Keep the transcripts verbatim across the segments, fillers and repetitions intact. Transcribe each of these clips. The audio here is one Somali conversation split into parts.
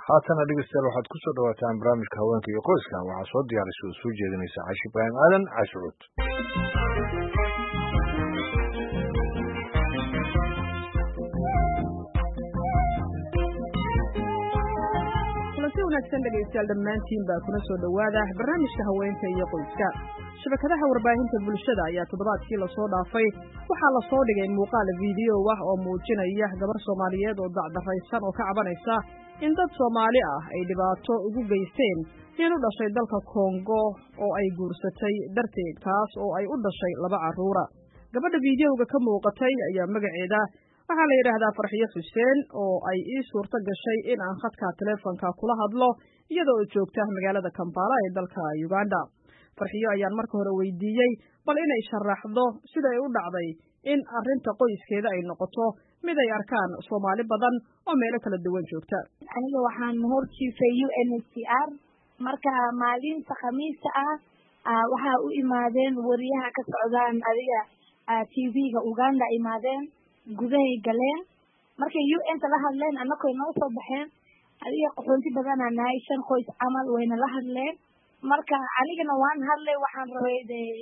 haatana dhegeystayaal waxaad ku soo dhawaataan barnaamijka haweenka iyo qoyska waxaa soo diyaarisay oo soo jeedinaysa Caashi Ibraahim Aadan Cashuud. kulanti wanaagsan dhegeystayaal dhammaantiin baa kuna soo dhawaada barnaamijka haweenka iyo qoyska. shabakadaha warbaahinta bulshada ayaa toddobaadkii lasoo dhaafay waxaa lasoo dhigay muuqaal video ah oo muujinaya gabar Soomaaliyeed oo dacdaraysan oo ka cabanaysa in dad Soomaali ah ay dhibaato ugu geysteen in u dhashay dalka Kongo oo ay guursatay darteed taas oo ay u dhashay laba caruura. gabadha videoga ka muuqatay ayaa magaceeda waxaa la yiraahdaa Farxiyo Xuseen oo ay ii suurto gashay in aan khadka telefoonka kula hadlo iyadoo joogta magaalada Kampala ee dalka Uganda. Farxiyo ayaan marka hore weydiiyay bal inay sharaxdo sida ay u dhacday in arrinta qoyskeeda ay noqoto mid ay arkaan Soomaali badan oo meelo kala duwan joogta. Aniga waxaan hortiisay U N H C R marka maalinta Khamiista ah waxa u imaadeen wariyaha ka socdaan adiga T V-ga Uganda imaadeen gudahay galeen markay U N ta la hadleen anakoo noo soo baxeen adiga qoxoonti badan aan nahay shan qoys camal wayna la hadleen marka anigana waan hadlay waxaan rabay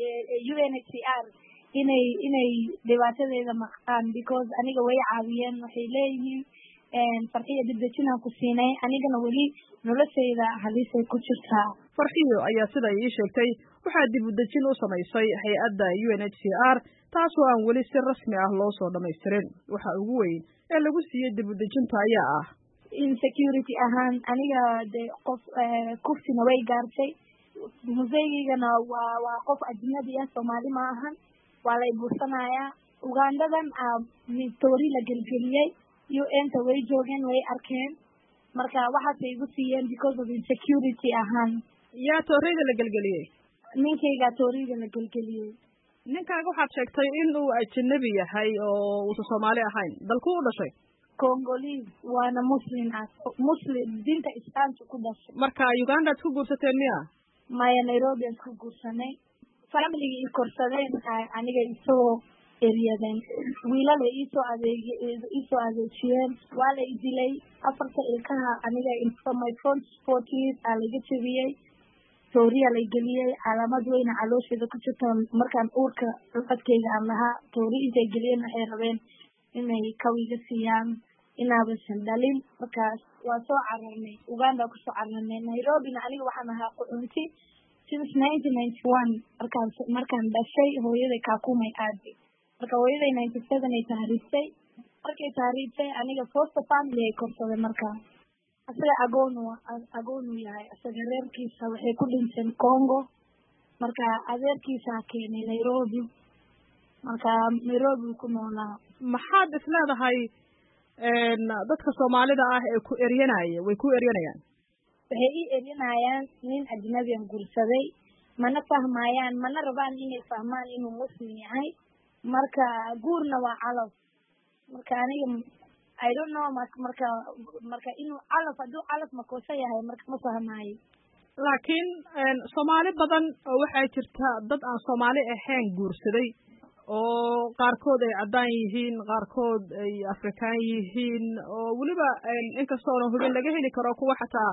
U N H C R inay inay dhibaatadeeda maqaan because aniga way caawiyeen waxay leeyihiin een Farxiyo dibdajina ku siinay anigana wali noloshayda halisay ku jirtaa. Farxiyo ayaa sida ay sheegtay waxa dib u dajin u samaysay hay'adda U N H C R taasoo aan wali si rasmi ah loo soo dhameystirin. waxa ugu weyn ee lagu siiyay dib u dajinta ayaa ah insecurity ahaan aniga de qof kuftina way gaartay museygana waa waa qof ajnabi ah Soomaali ma ahan waa la buursanayaa Ugandadan Victoria la gelgeliyay U N ta way joogeen way arkeen marka waxa ay igu siiyeen because of insecurity ahaan yaa tooriga la gelgeliyay ninkayga tooriga la gelgeliyay ninkaaga waxaad sheegtay in uu ajnabi yahay oo uu Soomaali ahayn dalku u dhashay Congolese waana muslim ah muslim dinta islaamka ku dhashay marka Uganda ku guursateen miya maya Nairobi ku guursanay family i korsadeen aniga isoo eriyadeen wiilal way isoo adeeg isoo adeegeen waa la idilay afarta ilkaha aniga in my front forties alaga tabiyay tooriya la geliyay calaamad weyn calooshada ku jirta markaan uurka cufadkayga aan lahaa toori intay geliyeen waxay rabeen inay kawiga siiyaan inaaba sandalin markaas waa soo cararnay Uganda ku soo cararnay Nairobi aniga waxaan ahaa qoonti since nineteen ninety-one markaan markaan dhashay hooyaday ka kumay aadi marka hooyaday ninety-seven ay taariiftay markay taariiftay aniga foster family ay korsaday marka asaga agoon agoon yahay asaga reerkiisa waxay ku dhinteen Congo marka adeerkiisa keenay Nairobi marka Nairobi ku noolaa maxaad isleedahay een dadka Soomaalida ah ee ku eryanaya way ku eryanayaan waxay ii eryanayaan nin ajnabi ah guursaday mana fahmayaan mana rabaan inay fahmaan inuu muslim yahay marka guurna waa calaf marka aniga I don't know marka marka inuu calaf haduu calaf ma koosa yahay marka ma fahmaayo laakiin een Soomaali badan oo waxay jirtaa dad aan Soomaali ahayn guursaday oo qaarkood ay cadaan yihiin qaarkood ay Afrikaan yihiin oo waliba inkastoo hubin laga heli karo kuwa xataa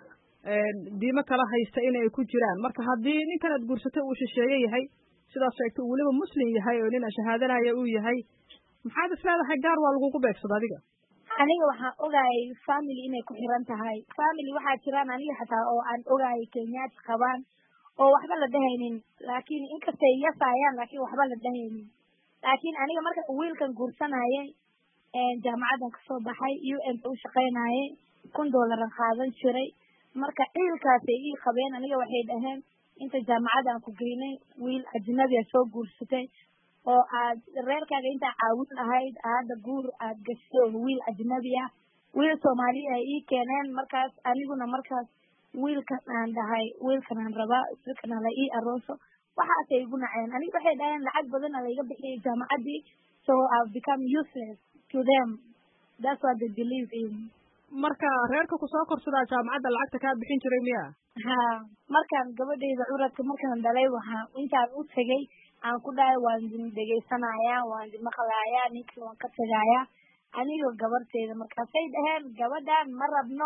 een diimo kala haysta inay ku jiraan marka hadii ninkan aad guursatay uu shisheeye yahay sidaas sheegtay waliba muslim yahay oo nin shahaadanayo uu yahay maxaad isleedahay gaar waa lagu beegsado adiga aniga waxaan ogaay family inay ku xiran tahay family waxa jiraan aniga xataa oo aan ogaay Kenyaad qabaan oo waxba la dhahaynin laakiin inkastay yasaayaan laakiin waxba la dhahaynin laakiin aniga marka wiilkan guursanayay ee jaamacada ka soo baxay U N u shaqeynayay kun dollar qaadan jiray marka ciilkaas ay ii qabeen aniga waxay dhaheen inta jaamacada ku geynay wiil ajnabi ah soo guursatay oo aad reerkaaga inta caawin lahayd aada guur aad gasho wiil ajnabi ah wiil Soomaali ah ii keeneen markaas aniguna markaas wiilkan aan dhahay wiilkan aan rabaa isagana la ii arooso waxa ay igu naceen aniga waxay dhaheen lacag badan la iga bixiyay jaamacadii so I've become useless to them that's what they believe in marka reerka ku soo korsada jaamacada lacagta ka bixin jiray miya ha markaan gabadhayda uradka markaan dhalay waxa intaan u tagay aan ku dhaay waan dhageysanayaa waan maqlayaa ninkii waan ka tagayaa aniga gabarteeda markaasay dhaheen gabadhan ma rabno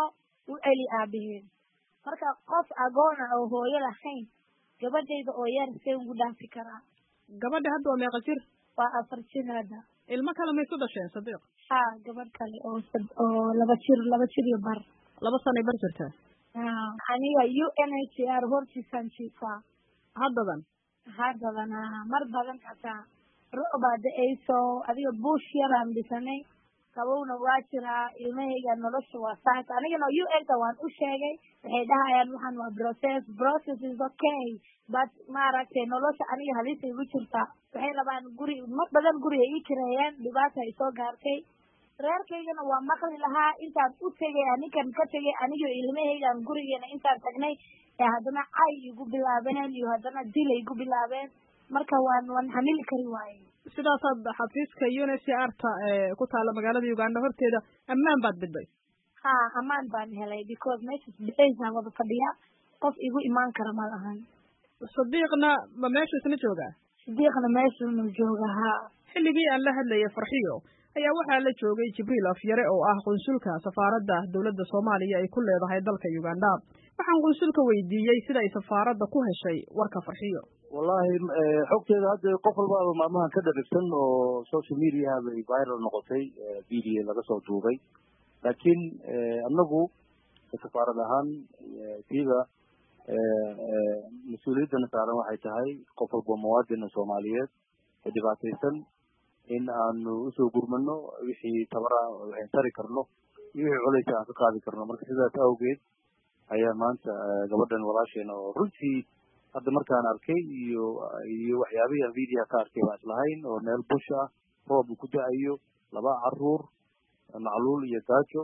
u celi aabaheen marka qof agoon ah oo hooyo lahayn gabadhayda oo yar see ugu dhaafi karaa gabadha hadda waa meeqa jir waa afar jir hadda ilmo kale may ku dhasheen Sadiiq ha gabadh kale oo oo laba jir laba jir iyo bar laba sano bar jirta aniga U N H C R hortiisaan jiifaa haddadan haddadan mar badan xataa rooba da-ayso adiga buush yaraan dhisanay qabowna waa jiraa ilmahayga nolosha waa saas anigana U N-ka waan u sheegay waxay dhahayaan waxaan waa process process is okay but maaragtay nolosha aniga halis igu jirta waxay rabaan guri ma badan guriga ii kireeyeen dhibaata ay soo gaartay reerkaygana waa maqli lahaa intaan u tegay anigan ka tegay aniga ilmahaygaan gurigeena intaan tagnay ee haddana cay igu bilaabeen iyo haddana dil igu bilaabeen marka waan waan xamili kari waaye sidaasaad xafiiska U N H C R-ta ee ku taala magaalada Uganda horteeda ammaan baad biday ha ammaan baan helay because meesha bixaysan wada fadhiya qof igu imaan kara ma lahan Sadiiqna ma meesha isna joogaa Sadiiqna meesha inuu jooga ha xilligii aan la hadlayay Farxiyo ayaa waxaa la joogay Jibriil Afyare oo ah qunsulka safaaradda dawladda Soomaaliya ay ku leedahay dalka Uganda waxaan qunsulka weydiiyay sida ay safaaradda ku heshay warka Farxiyo wallahi xogteeda hadda qof walba maalmahan ka dhageysan oo social media bay viral noqotay video laga soo duubay laakiin anagu safaarad ahaan sida mas-uuliyadana saaran waxay tahay qof walba muwaadin Soomaaliyeed ee dhibaataysan in aanu usoo gurmano wixii tabara waxaan tari karno iyo wixii culays aan ka qaadi karno marka sidaas awgeed ayaa maanta gabadhan walaasheena oo runtii hadda markaan arkay iyo iyo waxyaabaha video ka arkay baan islahayn oo meel bush ah roob ku da'ayo laba caruur macluul iyo gaajo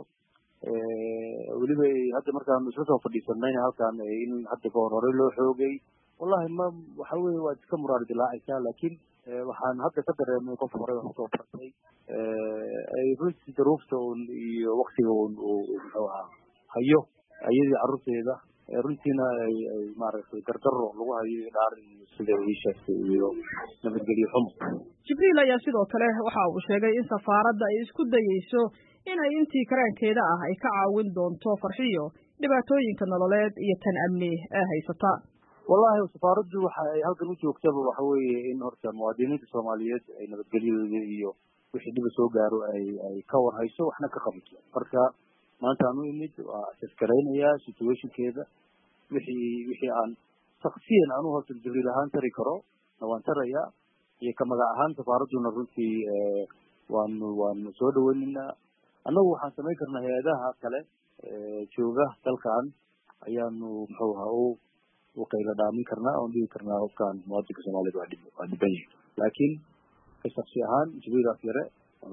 ee waliba hadda markaan isla soo fadhiisanay halkaan in hadda ka hor loo xoogay wallahi ma waxa weeye waa iska muraad dilaacaysa laakiin waxaan hadda ka dareemay qof hore wax soo bartay ee ay runtii daruufta iyo waqtiga uu muxuu ahaa hayo ayadii carruurteeda runtiina ay maaragtay gardarro lagu hayo dhaar sida ay sheegtay iyo nabadgelyo xumo Jibriil ayaa sidoo kale waxa uu sheegay in safaaradda ay isku dayayso inay intii karaankeeda ah ay ka caawin doonto Farxiyo dhibaatooyinka nololeed iyo tan amni ee haysata wallahi safaaraddu waxa ay halkan u joogtaba waxa weeye in horta muwaadiniinta Soomaaliyeed ay nabadgelyadooda iyo wixii dhib soo gaaro ay ay ka war hayso waxna ka qabato marka maanta aanu imid waa taskaraynaya situationkeeda wixii wixii aan shakhsiyan aanu horta Jibriil ahaan tari karo waan taraya iyo ka magac ahaan safaaradduna runtii waan waan soo dhaweynaa annagu waxaan samayn karnaa hay'adaha kale jooga dalkan ayaanu muxuu ahaa وقيل دامي كرنا أو دي كرنا وكان مواد كسمالي بعد بعد بني لكن كشخصيان جبير أفيرة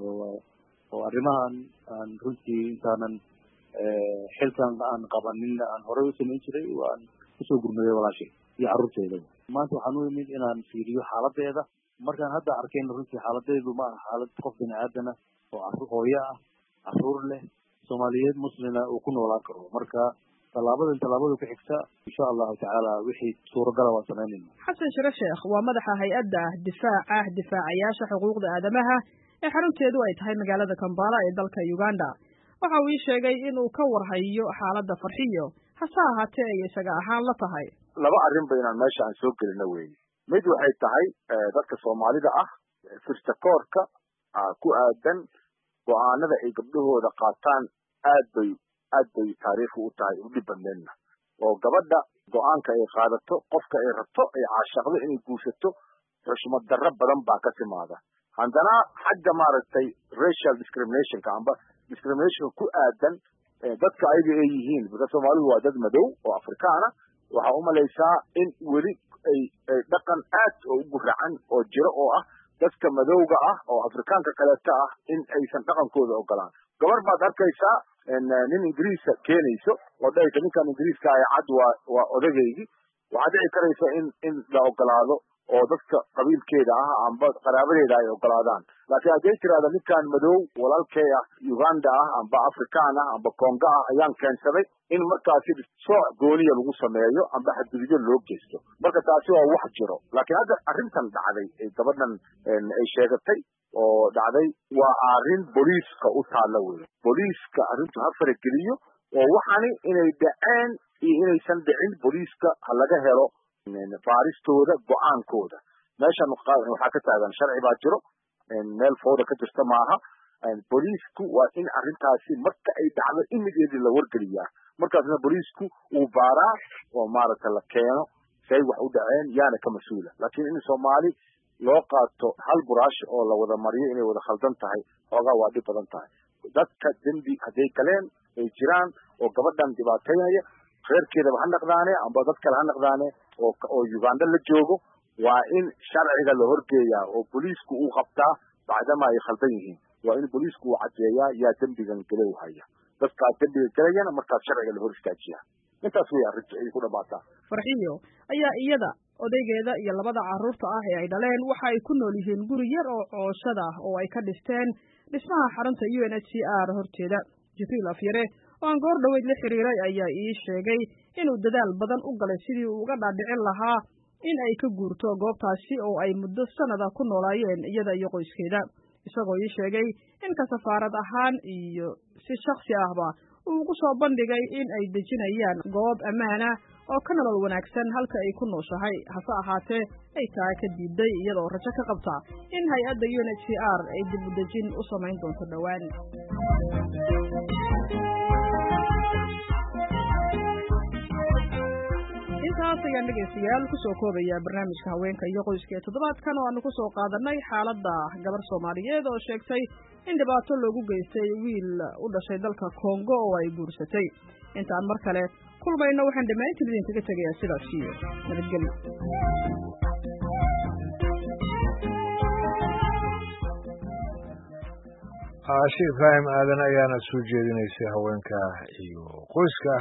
وأرمان أن رنتي إنسانا حلكان أن قبلنا أن هرب سنين شري وأن يسوق المية ولا شيء يعرض شيء ما أنتوا حنوي من إن أن سيريو حالة هذا مركان هذا أركين رنتي حالة هذا وما حالة خوف بين عادنا وعرض قوية عرض له سوماليات مسلمة وكون ولا كرو مركا talaabada talaabada ku xigta insha Allah ta'ala wixii suuragal ah sameeyeen Xasan Sharaf Sheekh waa madaxa hay'adda difaaca difaacayaasha xuquuqda aadamaha ee xarunteedu ay tahay magaalada Kampala ee dalka Uganda waxa uu sheegay in uu ka warhayo xaaladda Farxiyo hase ahaatee ay isaga ahaan la tahay laba arrin bayna meesha aan soo gelino weey mid waxay tahay dadka Soomaalida ah firtakoorka ku aadan go'aanada ay gabdhahooda qaataan aad bay aad bay taariikh u tahay u dibadneena oo gabadha go'aanka ay qaadato qofka ay rabto ay caashaqdo inay guursato xushmad darro badan baa ka timaada haddana xagga maaragtay racial discrimination ka amba discrimination ku aadan dadka ayaga ay yihiin dadka Soomaalidu waa dad madow oo Afrikaana waxa u malaysaa in weli ay dhaqan aad u guracan oo jiro oo ah dadka madowga ah oo Afrikaanka kale ta ah in aysan dhaqankooda ogolaan gabar baad arkaysaa nin Ingiriis keenayso oo dhayka ninkan Ingiriiska ay cad waa odagaygi waxa dhici karaysa in in la ogolaado oo dadka qabiilkeeda ah amba qaraabadeeda ay ogolaadaan laakiin haddii tiraahdo ninkan madow walaalkay ah Uganda ah amba Afrikaan ah amba Congo ah ayaan keensaday in markaasi soo gooniya lagu sameeyo amba xadgudubyo loo geysto marka taasi waa wax jiro laakiin hadda arrintan dhacday ee gabadhan ay sheegatay oo dhacday waa arrin booliiska u taala weey booliiska arrintu ha farageliyo oo waxani inay dhaceen iyo inaysan dhicin booliiska ha laga helo baaristooda go-aankooda meeshan waxaa ka taagan sharci baa jiro meel fooda ka jirta maaha booliisku waa in arrintaasi marka ay dhacdo immediately la wargeliyaa markaasna booliisku uu baaraa oo maaragtay la keeno say wax u dhaceen yaana ka mas-uula laakiin in soomaali loo qaato hal buraash oo la wada mariyo inay wada khaldan tahay xoogaa waa dhib badan tahay dadka dembi hadday galeen ay jiraan oo gabadhan dhibaataynaya reerkeedaba ha naqdaane amba dad kale ha naqdaane oo oo Uganda la joogo waa in sharciga la horgeeyaa oo booliisku uu qabtaa bacdama ay khaldan yihiin waa in booliisku uu cadeeyaa yaa dembigan galay u haya dadka dembiga galayana markaa sharciga la hor istaajiyaa intaas way arrintu ay ku dhamaataa farxiyo ayaa iyada odaygeeda iyo labada carruurta ah ee ay dhaleen waxa ay ku nool yihiin guri yar oo cooshada ah oo ay ka dhisteen dhismaha xarunta U N H C R horteeda Jibriil Afyare oo aan goor dhaweyd la xiriiray ayaa ii sheegay inuu dadaal badan u galay sidii uu uga dhaadhicin lahaa in ay ka guurto goobtaasi oo ay muddo sanada ku noolaayeen iyada iyo qoyskeeda isagoo ii sheegay in ka safaarad ahaan iyo si shakhsi ahba uu ugu soo bandhigay in ay dejinayaan goob ammaan ah oo ka nolol wanaagsan halka ay ku nooshahay hase ahaatee ay taa ka diiday iyadoo rajo ka qabta in hay-adda U N H C R ay dib u dejin u samayn doonto dhowaan intaas ayaan dhegeystayaal kusoo koobaya barnaamijka haweenka iyo qoyska ee toddobaadkan oo aanu kusoo qaadanay xaaladda gabar Soomaaliyeed oo sheegtay in dhibaato loogu geystay wiil u dhashay dalka Congo oo ay guursatay intaan mar kale kulmayno waxaan dhammaantiin idinkaga tegayaa sidaas iyo nabadgelyo Aashi Ibrahim aadan ayaana soo jeedinaysay haweenka iyo qoyska